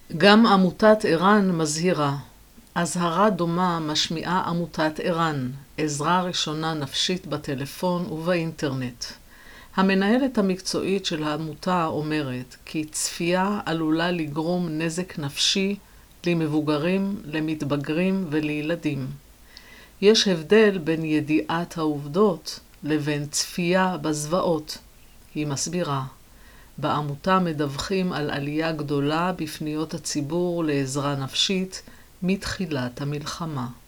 גם עמותת ער"ן מזהירה. אזהרה דומה משמיעה עמותת ער"ן, עזרה ראשונה נפשית בטלפון ובאינטרנט. המנהלת המקצועית של העמותה אומרת כי צפייה עלולה לגרום נזק נפשי למבוגרים, למתבגרים ולילדים. יש הבדל בין ידיעת העובדות לבין צפייה בזוועות, היא מסבירה. בעמותה מדווחים על עלייה גדולה בפניות הציבור לעזרה נפשית מתחילת המלחמה.